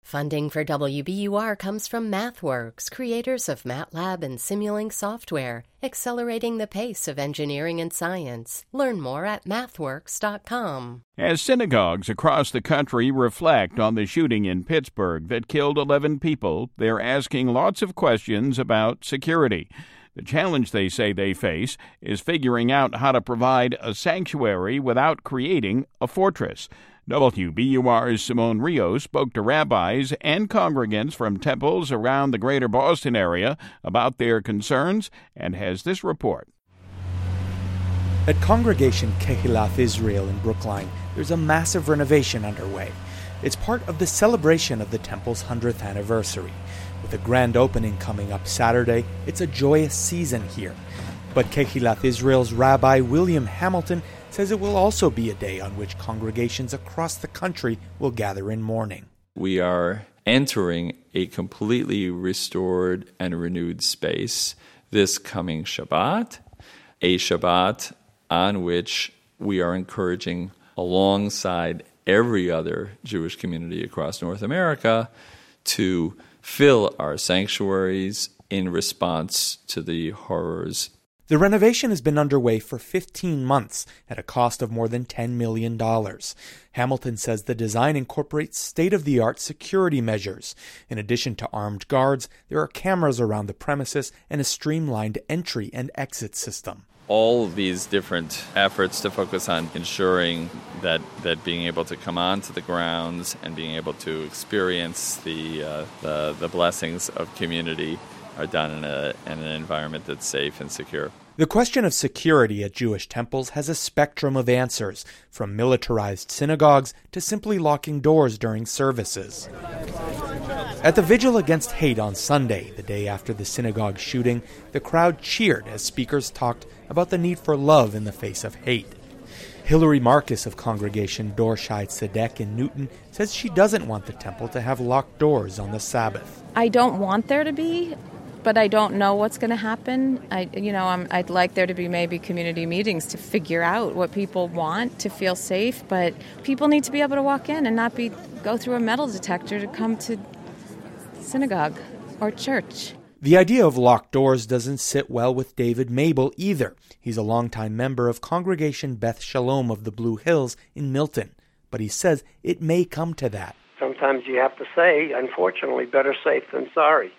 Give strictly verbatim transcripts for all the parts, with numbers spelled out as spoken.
Funding for W B U R comes from MathWorks, creators of MATLAB and Simulink software, accelerating the pace of engineering and science. Learn more at mathworks dot com. As synagogues across the country reflect on the shooting in Pittsburgh that killed eleven people, they're asking lots of questions about security. The challenge they say they face is figuring out how to provide a sanctuary without creating a fortress. W B U R's Simone Rios spoke to rabbis and congregants from temples around the greater Boston area about their concerns and has this report. At Congregation Kehilath Israel in Brookline, there's a massive renovation underway. It's part of the celebration of the temple's hundredth anniversary. With a grand opening coming up Saturday, it's a joyous season here. But Kehilath Israel's Rabbi William Hamilton says it will also be a day on which congregations across the country will gather in mourning. We are entering a completely restored and renewed space this coming Shabbat, a Shabbat on which we are encouraging, alongside every other Jewish community across North America, to fill our sanctuaries in response to the horrors. The renovation has been underway for fifteen months at a cost of more than ten million dollars. Hamilton says the design incorporates state-of-the-art security measures. In addition to armed guards, there are cameras around the premises and a streamlined entry and exit system. All of these different efforts to focus on ensuring that, that being able to come onto the grounds and being able to experience the uh, the, the blessings of community are done in, a, in an environment that's safe and secure. The question of security at Jewish temples has a spectrum of answers, from militarized synagogues to simply locking doors during services. At the Vigil Against Hate on Sunday, the day after the synagogue shooting, the crowd cheered as speakers talked about the need for love in the face of hate. Hilary Marcus of Congregation Dor Shai Tzedek in Newton says she doesn't want the temple to have locked doors on the Sabbath. I don't want there to be, but I don't know what's going to happen. I, you know, I'm, I'd like there to be maybe community meetings to figure out what people want to feel safe, but people need to be able to walk in and not be go through a metal detector to come to synagogue or church. The idea of locked doors doesn't sit well with David Mabel either. He's a longtime member of Congregation Beth Shalom of the Blue Hills in Milton, but he says it may come to that. Sometimes you have to say, unfortunately, better safe than sorry.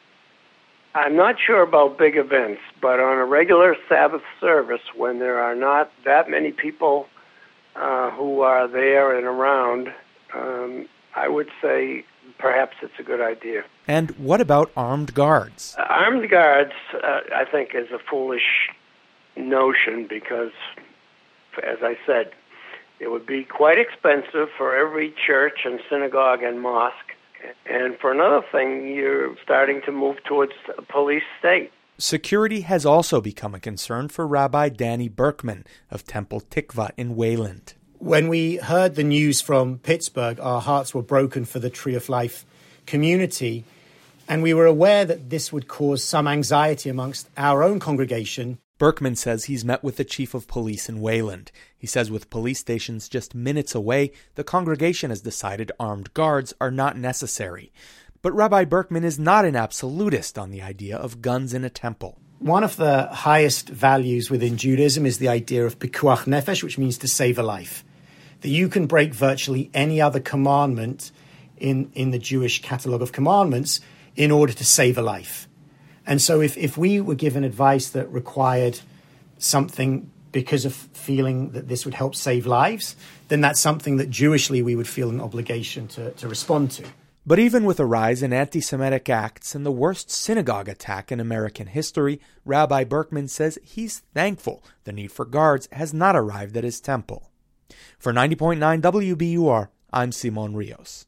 I'm not sure about big events, but on a regular Sabbath service, when there are not that many people uh, who are there and around, um, I would say perhaps it's a good idea. And what about armed guards? Uh, armed guards, uh, I think, is a foolish notion because, as I said, it would be quite expensive for every church and synagogue and mosque. And for another thing, you're starting to move towards a police state. Security has also become a concern for Rabbi Danny Berkman of Temple Tikva in Wayland. When we heard the news from Pittsburgh, our hearts were broken for the Tree of Life community, and we were aware that this would cause some anxiety amongst our own congregation. Berkman says he's met with the chief of police in Wayland. He says with police stations just minutes away, the congregation has decided armed guards are not necessary. But Rabbi Berkman is not an absolutist on the idea of guns in a temple. One of the highest values within Judaism is the idea of pikuach nefesh, which means to save a life. That you can break virtually any other commandment in, in the Jewish catalogue of commandments in order to save a life. And so if, if we were given advice that required something because of feeling that this would help save lives, then that's something that Jewishly we would feel an obligation to, to respond to. But even with a rise in anti-Semitic acts and the worst synagogue attack in American history, Rabbi Berkman says he's thankful the need for guards has not arrived at his temple. For ninety point nine W B U R, I'm Simone Rios.